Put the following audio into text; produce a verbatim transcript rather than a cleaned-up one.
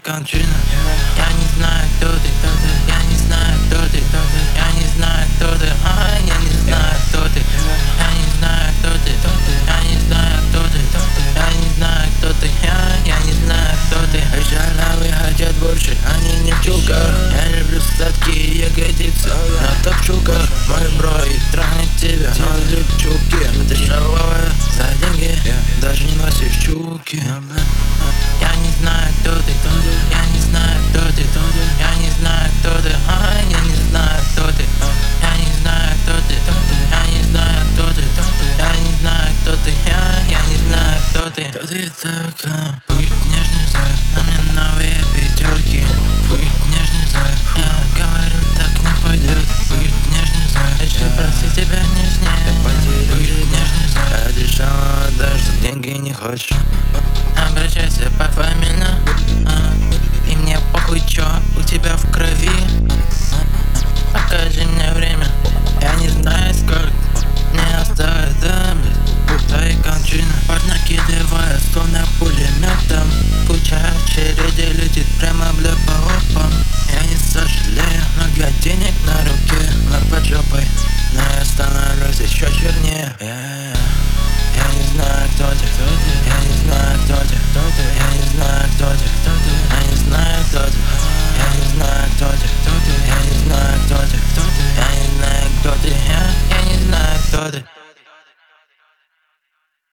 кончина. Я не знаю, кто ты, кто ты. Я не знаю, кто ты, кто ты. Я не знаю, кто ты. А, я не знаю, кто ты. Я не знаю, кто ты, кто ты. Я не знаю, кто ты, кто ты. Я не знаю, кто ты. Я, я не знаю, кто ты. Шалавы хотят больше, они не в чулках. Я люблю сладкие ягодицы на топчулках. Мой бро и трахнет тебя, но любит чулки. Ты шалавая за деньги, даже не носишь чулки. Я не знаю, кто ты, кто ты. Я не знаю, кто ты, кто ты. Я не знаю, кто ты. А, я не знаю, кто ты. Я не знаю, кто ты, кто ты. Я не знаю, кто ты, кто ты. Я не знаю, кто ты. Я, я не знаю, кто ты. Кто ты такая? Будь нежный зай, на мне новые пятерки. Будь нежный зай, я говорю, так не пойдет. Будь нежный зай, хочу просить тебя нежнее. Будь нежный зай, обещала даже деньги не хочешь. Обращайся пофамильно, а, и мне похуй, чё у тебя в крови. Покажи мне время, я не знаю сколько мне осталось, да, блядь, пустой кончина. Под накидывая, словно пулеметом. Куча очереди летит прямо, бля, по лопам. Я не сожалею, много денег на руке, но под жопой. Но я становлюсь еще чернее. Yeah. Я не знаю, кто ты, кто ты. Я не знаю, кто ты, кто ты. Я не знаю, кто ты, кто ты. Я не знаю, кто ты. Я не знаю, кто ты, кто ты. Я не знаю, кто ты, кто ты. Я не знаю, кто ты. Я, я не знаю, кто ты.